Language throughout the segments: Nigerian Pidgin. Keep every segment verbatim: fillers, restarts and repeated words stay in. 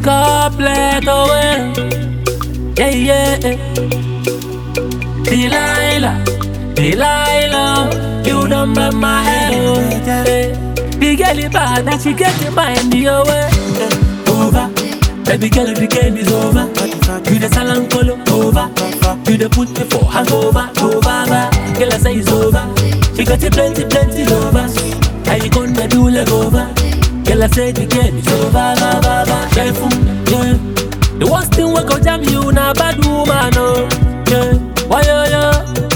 couplet away. Yeah, yeah. Delilah, Delilah, you done make my head over. The girl is bad, that she get in mind your way. Over, baby girl, the game is over. You the salon color over. You the put me for hangover, over. Girl, I say it's over. She got you plenty, plenty over. How you gonna do leg over? Girl, I say the game is over, ba, ba, ba. Careful, yeah. The worst thing we go jam you na bad woman, oh, yeah. Why yo yo,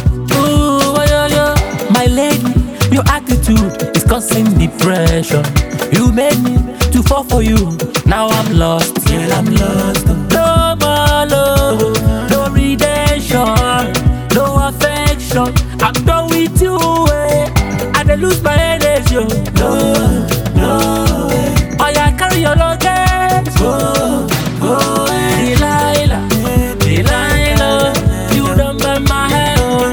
ooh, why yo yo. My lady, your attitude is causing depression. You made me to fall for you. Now I'm lost, yeah, I'm lost. No more love, no redemption, no affection. I'm done with you, eh. I dey lose my energy, oh. No, no, eh. Oh yeah, carry your luggage, go, go, eh. Delilah, Delilah, you done burn my head, oh.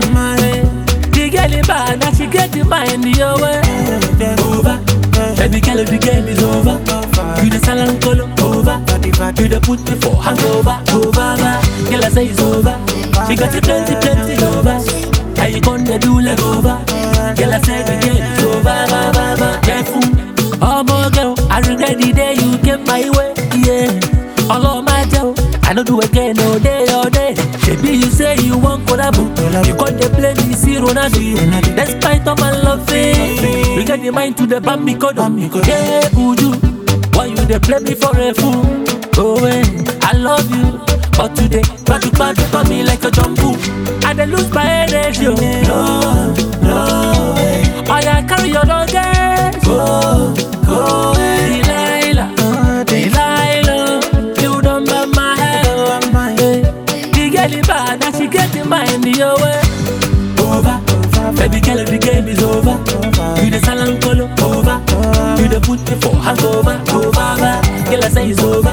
The girl is bad, now she get in mind your way. Over, baby girl, the game is over. You the salon color over. You the put me for hangover, over. Girl, I say it's over. She got you plenty, plenty over. How you gonna do leg over? Girl, I say the game is over, ba, ba, ba. Careful, oh my girl, I regret the day you came my way, yeah. All of my girl, I don't do again all day, all day. Baby, you say you want collabo, you got the play me, see Ronaldo. Despite all my loving, we got the mind to the Bambi code. Yeah, Uju, why you they play me for a fool? Oh, eh, I love you, but today, bad to bad for me like a jumbo. I dey lose my energy, oh. No, no, eh. Oh yeah, carry your luggage, go, go, eh. Delilah, Delilah, you done burn my head, oh. The girl is bad, now she get in mind your way. Over, baby girl, the game is over. You the salon color over. You the put me for hangover, over. Girl, I say it's over.